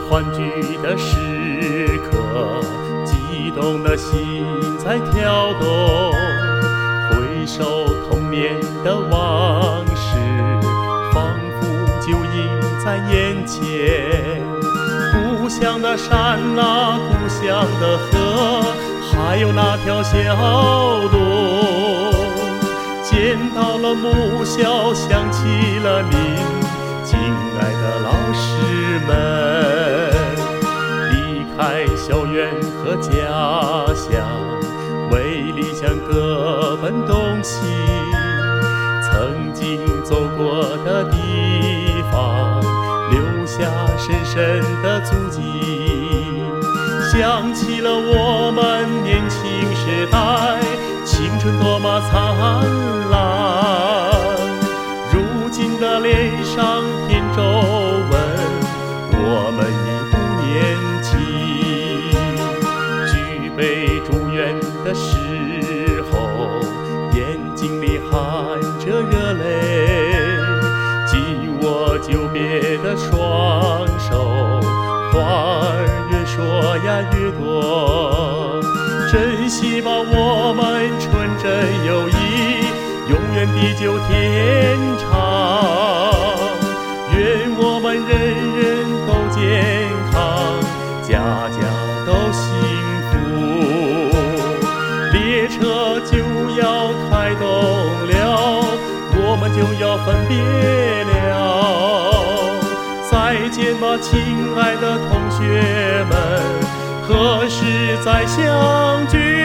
欢聚的时刻，激动的心在跳动，回首童年的往事，仿佛就映在眼前。故乡的山啊，故乡的河，还有那条小路，见到了母校，想起了您，敬爱的老师们。离开校园和家乡，为理想各奔东西，曾经走过的地方，留下深深的足迹。想起了我们年轻时代，青春多么灿烂，如今的脸上添皱纹，我们已不年轻。举杯祝愿的时候，眼睛里含着热泪，紧握久别的双手，话儿越说呀越多，真希望我们纯真友谊永远地久天长。愿我们人人都健康，家家都幸福。列车就要开动了，我们就要分别了。再见吧，亲爱的同学们，何时再相聚？